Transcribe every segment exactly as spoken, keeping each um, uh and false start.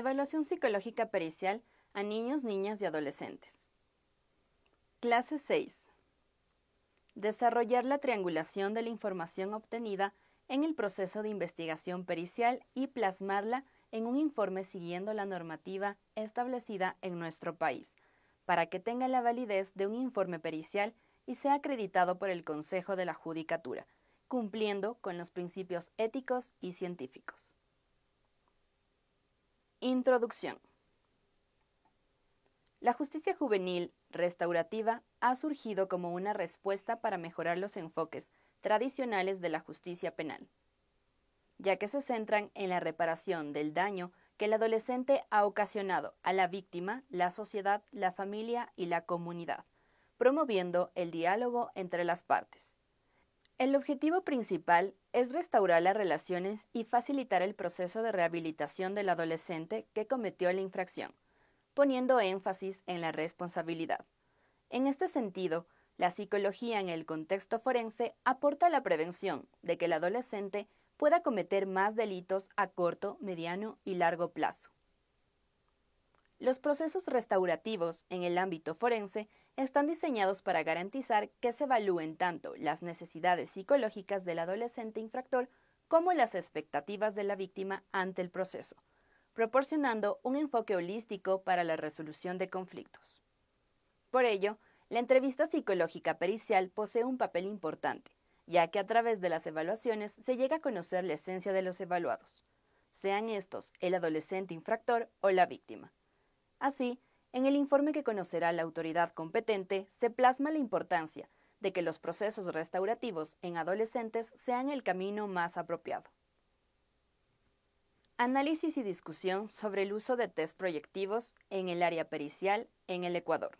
Evaluación psicológica pericial a niños, niñas y adolescentes. Clase seis. Desarrollar la triangulación de la información obtenida en el proceso de investigación pericial y plasmarla en un informe siguiendo la normativa establecida en nuestro país, para que tenga la validez de un informe pericial y sea acreditado por el Consejo de la Judicatura, cumpliendo con los principios éticos y científicos. Introducción. La justicia juvenil restaurativa ha surgido como una respuesta para mejorar los enfoques tradicionales de la justicia penal, ya que se centran en la reparación del daño que el adolescente ha ocasionado a la víctima, la sociedad, la familia y la comunidad, promoviendo el diálogo entre las partes. El objetivo principal es restaurar las relaciones y facilitar el proceso de rehabilitación del adolescente que cometió la infracción, poniendo énfasis en la responsabilidad. En este sentido, la psicología en el contexto forense aporta la prevención de que el adolescente pueda cometer más delitos a corto, mediano y largo plazo. Los procesos restaurativos en el ámbito forense están diseñados para garantizar que se evalúen tanto las necesidades psicológicas del adolescente infractor como las expectativas de la víctima ante el proceso, proporcionando un enfoque holístico para la resolución de conflictos. Por ello, la entrevista psicológica pericial posee un papel importante, ya que a través de las evaluaciones se llega a conocer la esencia de los evaluados, sean estos el adolescente infractor o la víctima. Así, en el informe que conocerá la autoridad competente se plasma la importancia de que los procesos restaurativos en adolescentes sean el camino más apropiado. Análisis y discusión sobre el uso de test proyectivos en el área pericial en el Ecuador.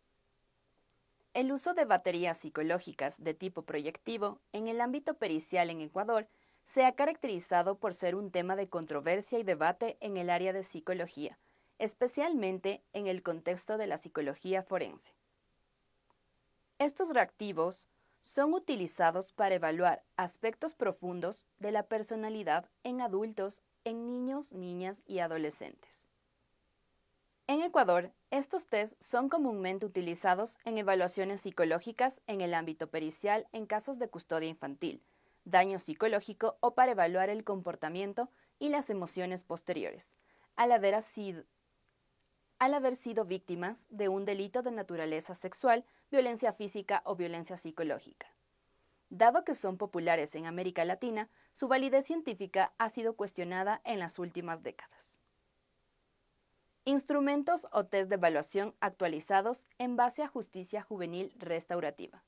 El uso de baterías psicológicas de tipo proyectivo en el ámbito pericial en Ecuador se ha caracterizado por ser un tema de controversia y debate en el área de psicología, especialmente en el contexto de la psicología forense. Estos reactivos son utilizados para evaluar aspectos profundos de la personalidad en adultos, en niños, niñas y adolescentes. En Ecuador, estos test son comúnmente utilizados en evaluaciones psicológicas en el ámbito pericial en casos de custodia infantil, daño psicológico o para evaluar el comportamiento y las emociones posteriores, al haber sido, al haber sido víctimas de un delito de naturaleza sexual, violencia física o violencia psicológica. Dado que son populares en América Latina, su validez científica ha sido cuestionada en las últimas décadas. Instrumentos o test de evaluación actualizados en base a justicia juvenil restaurativa.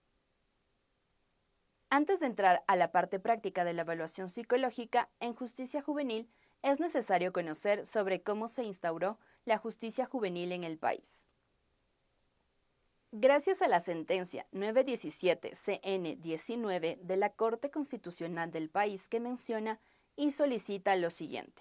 Antes de entrar a la parte práctica de la evaluación psicológica en justicia juvenil, es necesario conocer sobre cómo se instauró la justicia juvenil en el país. Gracias a la sentencia novecientos diecisiete C N diecinueve de la Corte Constitucional del país que menciona y solicita lo siguiente.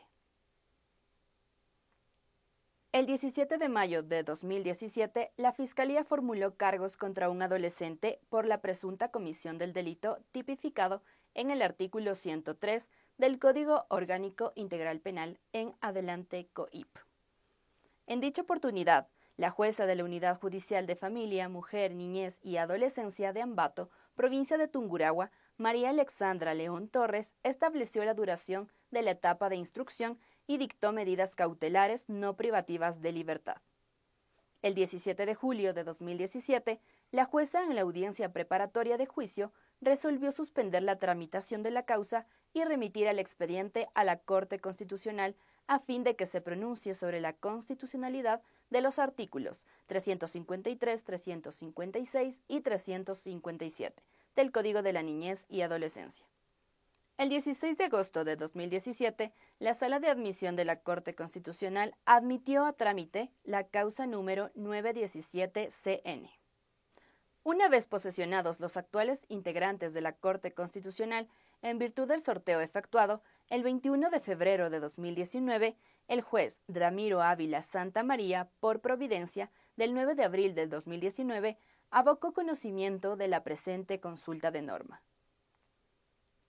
El diecisiete de mayo de dos mil diecisiete, la Fiscalía formuló cargos contra un adolescente por la presunta comisión del delito tipificado en el artículo ciento tres del Código Orgánico Integral Penal en adelante C O I P. En dicha oportunidad, la jueza de la Unidad Judicial de Familia, Mujer, Niñez y Adolescencia de Ambato, provincia de Tungurahua, María Alexandra León Torres, estableció la duración de la etapa de instrucción y dictó medidas cautelares no privativas de libertad. El diecisiete de julio de dos mil diecisiete, la jueza en la audiencia preparatoria de juicio resolvió suspender la tramitación de la causa y remitir el expediente a la Corte Constitucional a fin de que se pronuncie sobre la constitucionalidad de los artículos trescientos cincuenta y tres, trescientos cincuenta y seis y trescientos cincuenta y siete del Código de la Niñez y Adolescencia. El dieciséis de agosto de dos mil diecisiete, la Sala de Admisión de la Corte Constitucional admitió a trámite la causa número novecientos diecisiete C N. Una vez posesionados los actuales integrantes de la Corte Constitucional, en virtud del sorteo efectuado, el veintiuno de febrero de dos mil diecinueve, el juez Ramiro Ávila Santa María, por providencia, del nueve de abril del dos mil diecinueve, abocó conocimiento de la presente consulta de norma.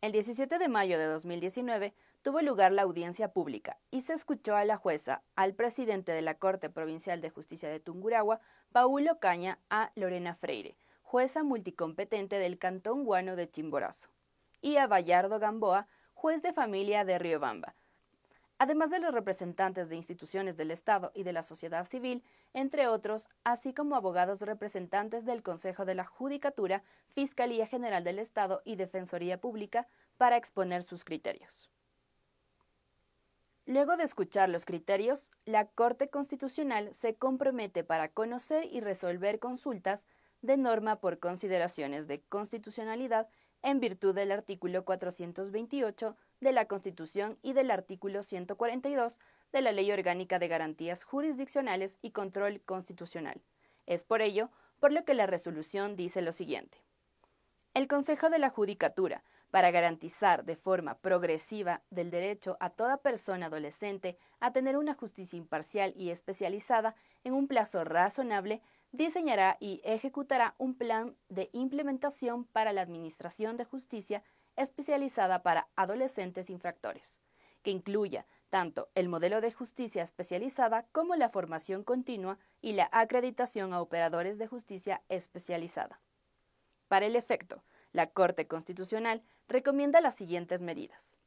El diecisiete de mayo de dos mil diecinueve tuvo lugar la audiencia pública y se escuchó a la jueza, al presidente de la Corte Provincial de Justicia de Tungurahua, Paulo Caña, a Lorena Freire, jueza multicompetente del Cantón Guano de Chimborazo, y a Bayardo Gamboa, juez de familia de Riobamba, además de los representantes de instituciones del Estado y de la sociedad civil, entre otros, así como abogados representantes del Consejo de la Judicatura, Fiscalía General del Estado y Defensoría Pública, para exponer sus criterios. Luego de escuchar los criterios, la Corte Constitucional se compromete para conocer y resolver consultas de norma por consideraciones de constitucionalidad en virtud del artículo cuatrocientos veintiocho de la Constitución y del artículo ciento cuarenta y dos de la Ley Orgánica de Garantías Jurisdiccionales y Control Constitucional. Es por ello por lo que la resolución dice lo siguiente. El Consejo de la Judicatura, para garantizar de forma progresiva del derecho a toda persona adolescente a tener una justicia imparcial y especializada en un plazo razonable, diseñará y ejecutará un plan de implementación para la administración de justicia especializada para adolescentes infractores, que incluya tanto el modelo de justicia especializada como la formación continua y la acreditación a operadores de justicia especializada. Para el efecto, la Corte Constitucional recomienda las siguientes medidas.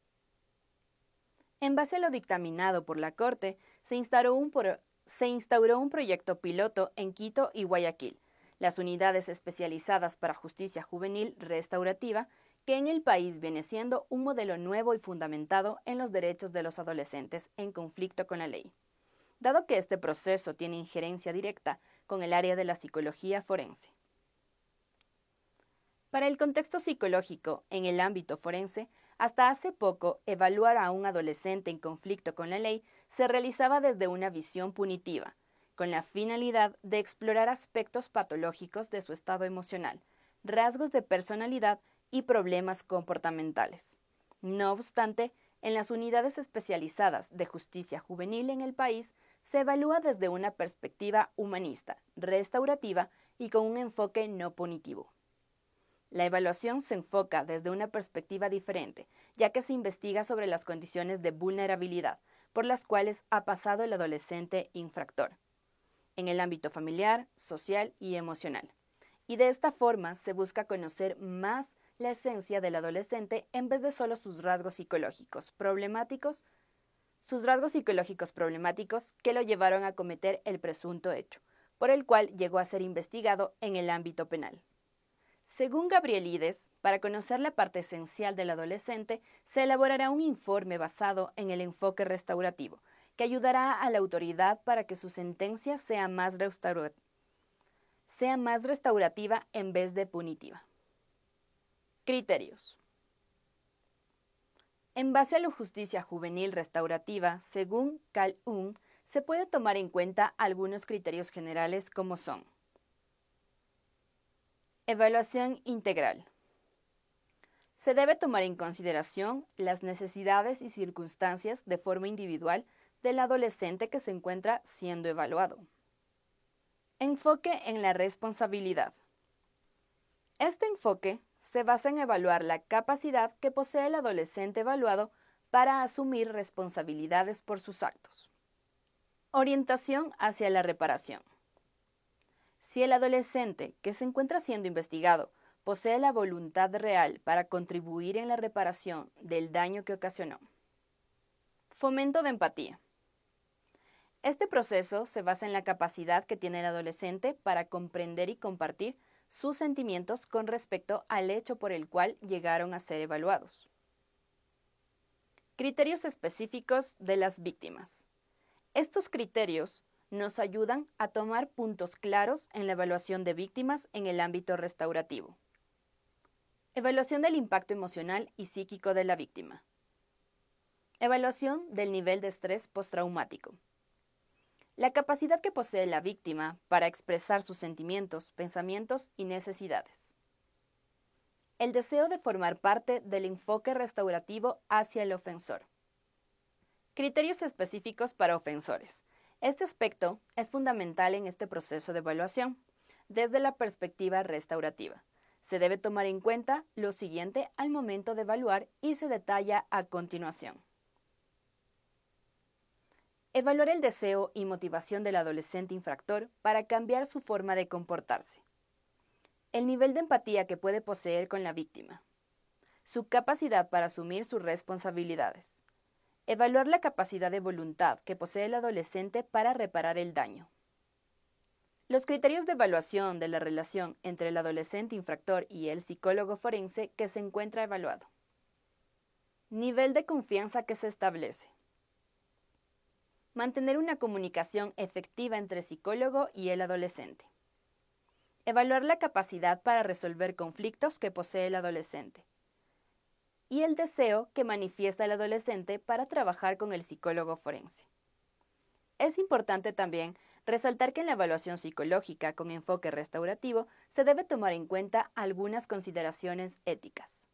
En base a lo dictaminado por la Corte, se instauró un, pro- se instauró un proyecto piloto en Quito y Guayaquil, las unidades especializadas para justicia juvenil restaurativa, que en el país viene siendo un modelo nuevo y fundamentado en los derechos de los adolescentes en conflicto con la ley. Dado que este proceso tiene injerencia directa con el área de la psicología forense. Para el contexto psicológico en el ámbito forense, hasta hace poco, evaluar a un adolescente en conflicto con la ley se realizaba desde una visión punitiva, con la finalidad de explorar aspectos patológicos de su estado emocional, rasgos de personalidad y problemas comportamentales. No obstante, en las unidades especializadas de justicia juvenil en el país, se evalúa desde una perspectiva humanista, restaurativa y con un enfoque no punitivo. La evaluación se enfoca desde una perspectiva diferente, ya que se investiga sobre las condiciones de vulnerabilidad por las cuales ha pasado el adolescente infractor, en el ámbito familiar, social y emocional. Y de esta forma se busca conocer más la esencia del adolescente en vez de solo sus rasgos psicológicos problemáticos, sus rasgos psicológicos problemáticos que lo llevaron a cometer el presunto hecho, por el cual llegó a ser investigado en el ámbito penal. Según Gabrielides, para conocer la parte esencial del adolescente, se elaborará un informe basado en el enfoque restaurativo, que ayudará a la autoridad para que su sentencia sea más, restaura- sea más restaurativa en vez de punitiva. Criterios. En base a la justicia juvenil restaurativa, según Cal-Un, se puede tomar en cuenta algunos criterios generales como son: evaluación integral. Se debe tomar en consideración las necesidades y circunstancias de forma individual del adolescente que se encuentra siendo evaluado. Enfoque en la responsabilidad. Este enfoque se basa en evaluar la capacidad que posee el adolescente evaluado para asumir responsabilidades por sus actos. Orientación hacia la reparación. Si el adolescente que se encuentra siendo investigado posee la voluntad real para contribuir en la reparación del daño que ocasionó. Fomento de empatía. Este proceso se basa en la capacidad que tiene el adolescente para comprender y compartir sus sentimientos con respecto al hecho por el cual llegaron a ser evaluados. Criterios específicos de las víctimas. Estos criterios nos ayudan a tomar puntos claros en la evaluación de víctimas en el ámbito restaurativo. Evaluación del impacto emocional y psíquico de la víctima. Evaluación del nivel de estrés postraumático. La capacidad que posee la víctima para expresar sus sentimientos, pensamientos y necesidades. El deseo de formar parte del enfoque restaurativo hacia el ofensor. Criterios específicos para ofensores. Este aspecto es fundamental en este proceso de evaluación, desde la perspectiva restaurativa. Se debe tomar en cuenta lo siguiente al momento de evaluar y se detalla a continuación. Evaluar el deseo y motivación del adolescente infractor para cambiar su forma de comportarse. El nivel de empatía que puede poseer con la víctima. Su capacidad para asumir sus responsabilidades. Evaluar la capacidad de voluntad que posee el adolescente para reparar el daño. Los criterios de evaluación de la relación entre el adolescente infractor y el psicólogo forense que se encuentra evaluado. Nivel de confianza que se establece. Mantener una comunicación efectiva entre psicólogo y el adolescente. Evaluar la capacidad para resolver conflictos que posee el adolescente. Y el deseo que manifiesta el adolescente para trabajar con el psicólogo forense. Es importante también resaltar que en la evaluación psicológica con enfoque restaurativo se debe tomar en cuenta algunas consideraciones éticas.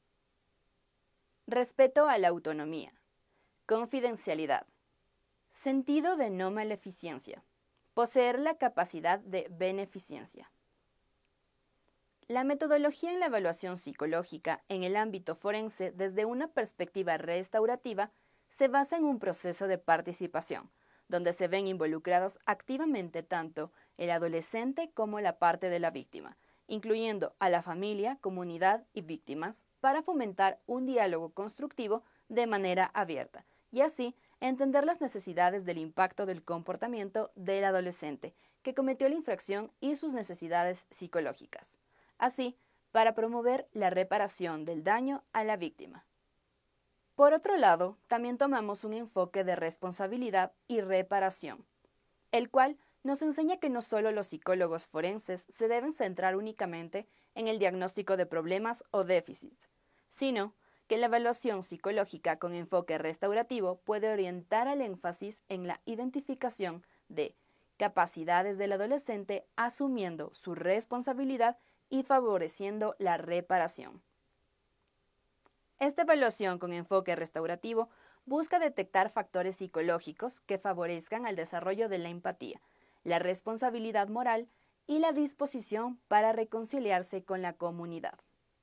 Respeto a la autonomía. Confidencialidad. Sentido de no maleficencia. Poseer la capacidad de beneficencia. La metodología en la evaluación psicológica en el ámbito forense desde una perspectiva restaurativa se basa en un proceso de participación, donde se ven involucrados activamente tanto el adolescente como la parte de la víctima, incluyendo a la familia, comunidad y víctimas, para fomentar un diálogo constructivo de manera abierta y así entender las necesidades del impacto del comportamiento del adolescente que cometió la infracción y sus necesidades psicológicas. Así, para promover la reparación del daño a la víctima. Por otro lado, también tomamos un enfoque de responsabilidad y reparación, el cual nos enseña que no solo los psicólogos forenses se deben centrar únicamente en el diagnóstico de problemas o déficits, sino que la evaluación psicológica con enfoque restaurativo puede orientar al énfasis en la identificación de capacidades del adolescente asumiendo su responsabilidad y favoreciendo la reparación. Esta evaluación con enfoque restaurativo busca detectar factores psicológicos que favorezcan al desarrollo de la empatía, la responsabilidad moral y la disposición para reconciliarse con la comunidad.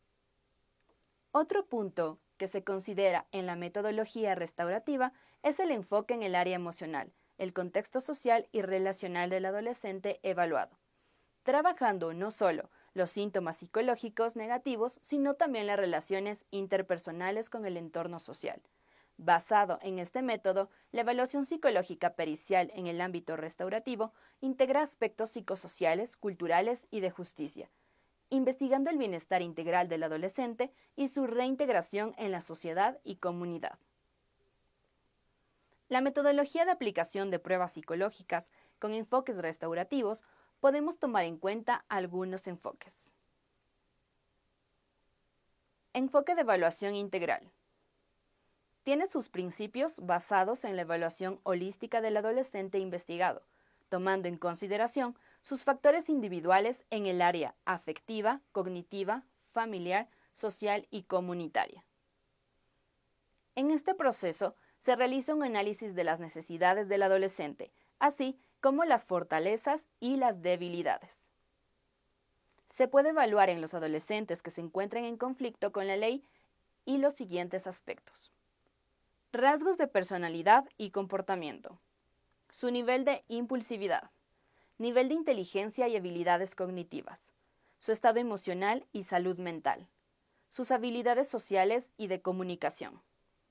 Otro punto que se considera en la metodología restaurativa es el enfoque en el área emocional, el contexto social y relacional del adolescente evaluado, trabajando no solo los síntomas psicológicos negativos, sino también las relaciones interpersonales con el entorno social. Basado en este método, la evaluación psicológica pericial en el ámbito restaurativo integra aspectos psicosociales, culturales y de justicia, investigando el bienestar integral del adolescente y su reintegración en la sociedad y comunidad. La metodología de aplicación de pruebas psicológicas con enfoques restaurativos podemos tomar en cuenta algunos enfoques. Enfoque de evaluación integral. Tiene sus principios basados en la evaluación holística del adolescente investigado, tomando en consideración sus factores individuales en el área afectiva, cognitiva, familiar, social y comunitaria. En este proceso se realiza un análisis de las necesidades del adolescente, así como las fortalezas y las debilidades. Se puede evaluar en los adolescentes que se encuentren en conflicto con la ley y los siguientes aspectos. Rasgos de personalidad y comportamiento. Su nivel de impulsividad. Nivel de inteligencia y habilidades cognitivas. Su estado emocional y salud mental. Sus habilidades sociales y de comunicación.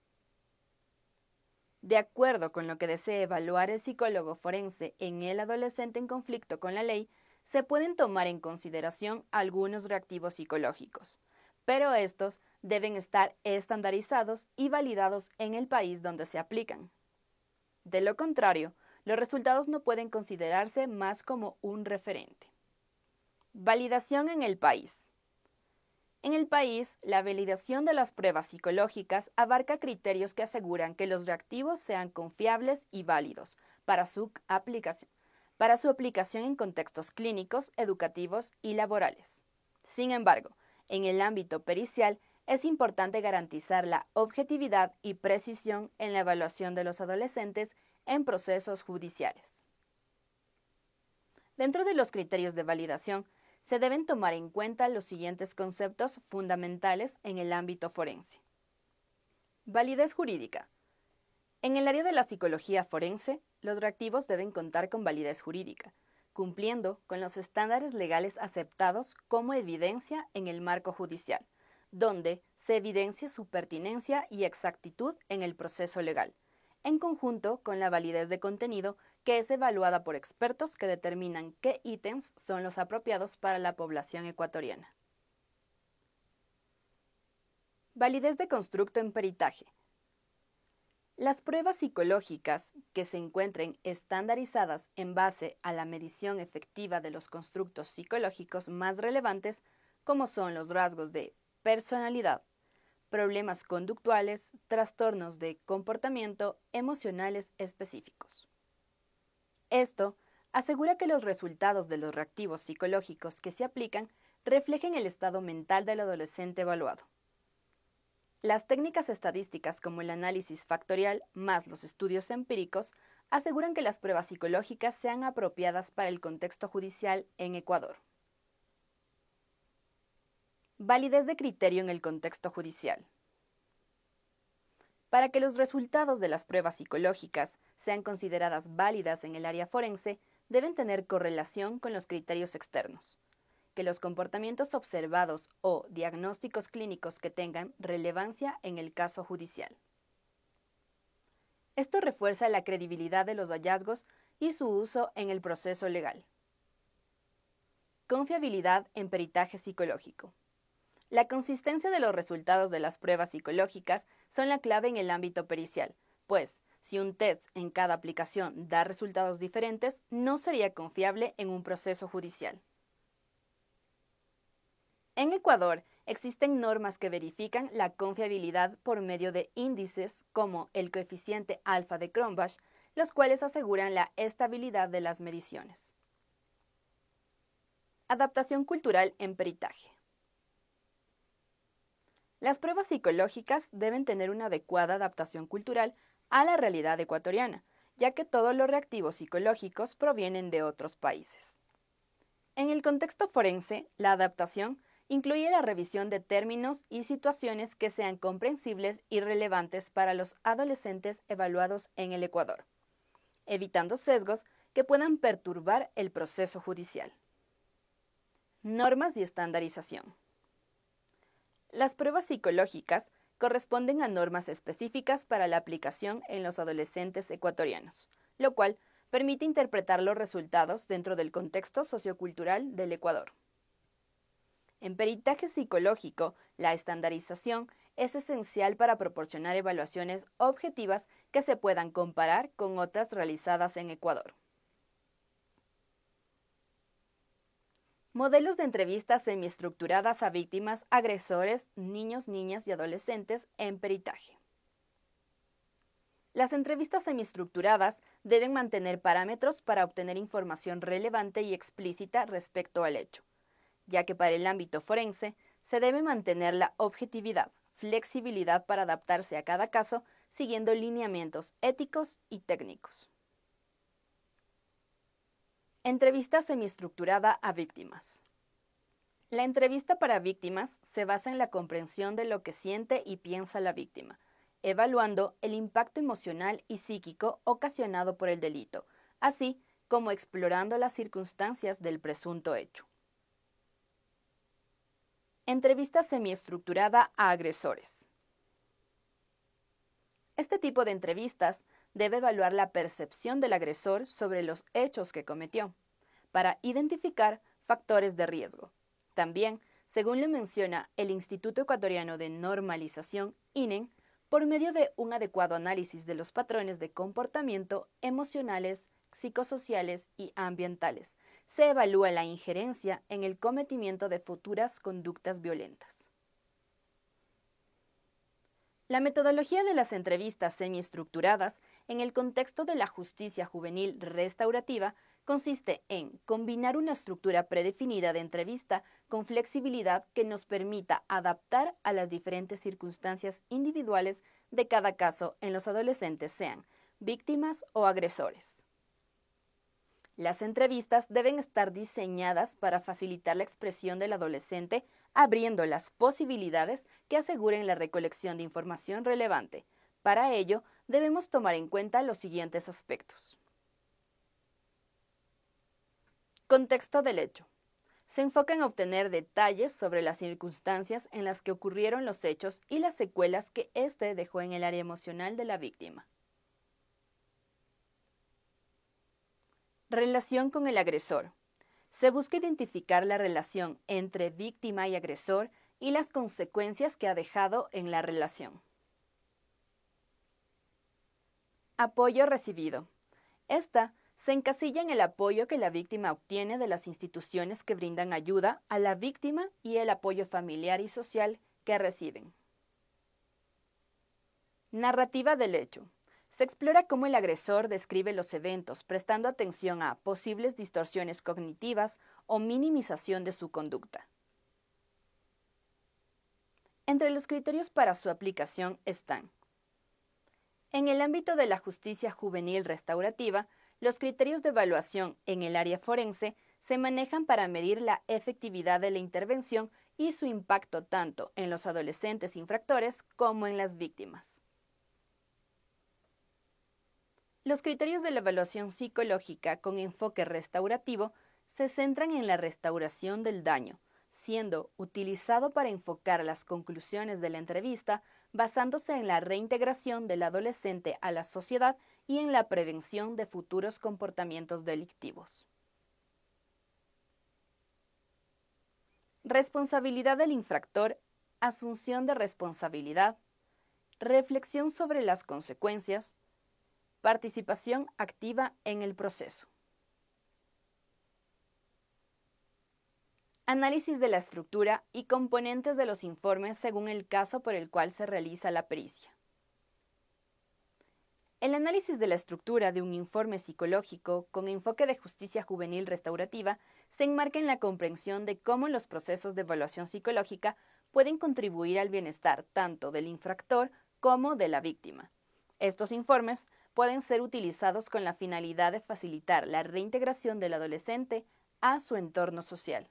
De acuerdo con lo que desee evaluar el psicólogo forense en el adolescente en conflicto con la ley, se pueden tomar en consideración algunos reactivos psicológicos, pero estos deben estar estandarizados y validados en el país donde se aplican. De lo contrario, los resultados no pueden considerarse más como un referente. Validación en el país. En el país, la validación de las pruebas psicológicas abarca criterios que aseguran que los reactivos sean confiables y válidos para su aplicación, para su aplicación en contextos clínicos, educativos y laborales. Sin embargo, en el ámbito pericial, es importante garantizar la objetividad y precisión en la evaluación de los adolescentes en procesos judiciales. Dentro de los criterios de validación, se deben tomar en cuenta los siguientes conceptos fundamentales en el ámbito forense. Validez jurídica. En el área de la psicología forense, los reactivos deben contar con validez jurídica, cumpliendo con los estándares legales aceptados como evidencia en el marco judicial, donde se evidencia su pertinencia y exactitud en el proceso legal, en conjunto con la validez de contenido que es evaluada por expertos que determinan qué ítems son los apropiados para la población ecuatoriana. Validez de constructo en peritaje. Las pruebas psicológicas que se encuentren estandarizadas en base a la medición efectiva de los constructos psicológicos más relevantes, como son los rasgos de personalidad, problemas conductuales, trastornos de comportamiento emocionales específicos. Esto asegura que los resultados de los reactivos psicológicos que se aplican reflejen el estado mental del adolescente evaluado. Las técnicas estadísticas como el análisis factorial más los estudios empíricos aseguran que las pruebas psicológicas sean apropiadas para el contexto judicial en Ecuador. Validez de criterio en el contexto judicial. Para que los resultados de las pruebas psicológicas sean consideradas válidas en el área forense, deben tener correlación con los criterios externos, que los comportamientos observados o diagnósticos clínicos que tengan relevancia en el caso judicial. Esto refuerza la credibilidad de los hallazgos y su uso en el proceso legal. Confiabilidad en peritaje psicológico. La consistencia de los resultados de las pruebas psicológicas son la clave en el ámbito pericial, pues, si un test en cada aplicación da resultados diferentes, no sería confiable en un proceso judicial. En Ecuador, existen normas que verifican la confiabilidad por medio de índices como el coeficiente alfa de Cronbach, los cuales aseguran la estabilidad de las mediciones. Adaptación cultural en peritaje. Las pruebas psicológicas deben tener una adecuada adaptación cultural a la realidad ecuatoriana, ya que todos los reactivos psicológicos provienen de otros países. En el contexto forense, la adaptación incluye la revisión de términos y situaciones que sean comprensibles y relevantes para los adolescentes evaluados en el Ecuador, evitando sesgos que puedan perturbar el proceso judicial. Normas y estandarización. Las pruebas psicológicas corresponden a normas específicas para la aplicación en los adolescentes ecuatorianos, lo cual permite interpretar los resultados dentro del contexto sociocultural del Ecuador. En peritaje psicológico, la estandarización es esencial para proporcionar evaluaciones objetivas que se puedan comparar con otras realizadas en Ecuador. Modelos de entrevistas semiestructuradas a víctimas, agresores, niños, niñas y adolescentes en peritaje. Las entrevistas semiestructuradas deben mantener parámetros para obtener información relevante y explícita respecto al hecho, ya que para el ámbito forense se debe mantener la objetividad, flexibilidad para adaptarse a cada caso, siguiendo lineamientos éticos y técnicos. Entrevista semiestructurada a víctimas. La entrevista para víctimas se basa en la comprensión de lo que siente y piensa la víctima, evaluando el impacto emocional y psíquico ocasionado por el delito, así como explorando las circunstancias del presunto hecho. Entrevista semiestructurada a agresores. Este tipo de entrevistas debe evaluar la percepción del agresor sobre los hechos que cometió, para identificar factores de riesgo. También, según lo menciona el Instituto Ecuatoriano de Normalización, I N E M, por medio de un adecuado análisis de los patrones de comportamiento emocionales, psicosociales y ambientales, se evalúa la injerencia en el cometimiento de futuras conductas violentas. La metodología de las entrevistas semiestructuradas en el contexto de la justicia juvenil restaurativa consiste en combinar una estructura predefinida de entrevista con flexibilidad que nos permita adaptar a las diferentes circunstancias individuales de cada caso en los adolescentes, sean víctimas o agresores. Las entrevistas deben estar diseñadas para facilitar la expresión del adolescente, abriendo las posibilidades que aseguren la recolección de información relevante. Para ello, debemos tomar en cuenta los siguientes aspectos. Contexto del hecho. Se enfoca en obtener detalles sobre las circunstancias en las que ocurrieron los hechos y las secuelas que éste dejó en el área emocional de la víctima. Relación con el agresor. Se busca identificar la relación entre víctima y agresor y las consecuencias que ha dejado en la relación. Apoyo recibido. Esta se encasilla en el apoyo que la víctima obtiene de las instituciones que brindan ayuda a la víctima y el apoyo familiar y social que reciben. Narrativa del hecho. Se explora cómo el agresor describe los eventos, prestando atención a posibles distorsiones cognitivas o minimización de su conducta. Entre los criterios para su aplicación están: en el ámbito de la justicia juvenil restaurativa, los criterios de evaluación en el área forense se manejan para medir la efectividad de la intervención y su impacto tanto en los adolescentes infractores como en las víctimas. Los criterios de la evaluación psicológica con enfoque restaurativo se centran en la restauración del daño, siendo utilizado para enfocar las conclusiones de la entrevista basándose en la reintegración del adolescente a la sociedad y en la prevención de futuros comportamientos delictivos. Responsabilidad del infractor, asunción de responsabilidad, reflexión sobre las consecuencias, participación activa en el proceso. Análisis de la estructura y componentes de los informes según el caso por el cual se realiza la pericia. El análisis de la estructura de un informe psicológico con enfoque de justicia juvenil restaurativa se enmarca en la comprensión de cómo los procesos de evaluación psicológica pueden contribuir al bienestar tanto del infractor como de la víctima. Estos informes pueden ser utilizados con la finalidad de facilitar la reintegración del adolescente a su entorno social.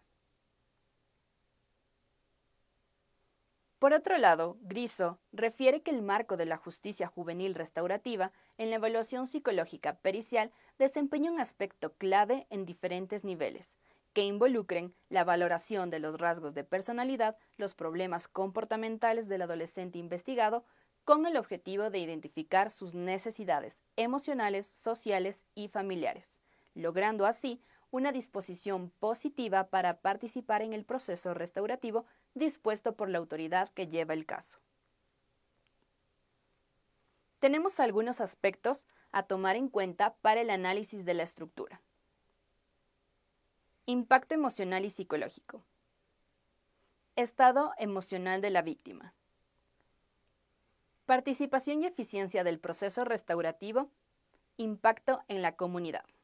Por otro lado, Griso refiere que el marco de la justicia juvenil restaurativa en la evaluación psicológica pericial desempeña un aspecto clave en diferentes niveles, que involucren la valoración de los rasgos de personalidad, los problemas comportamentales del adolescente investigado, con el objetivo de identificar sus necesidades emocionales, sociales y familiares, logrando así una disposición positiva para participar en el proceso restaurativo dispuesto por la autoridad que lleva el caso. Tenemos algunos aspectos a tomar en cuenta para el análisis de la estructura. Impacto emocional y psicológico. Estado emocional de la víctima. Participación y eficiencia del proceso restaurativo. Impacto en la comunidad.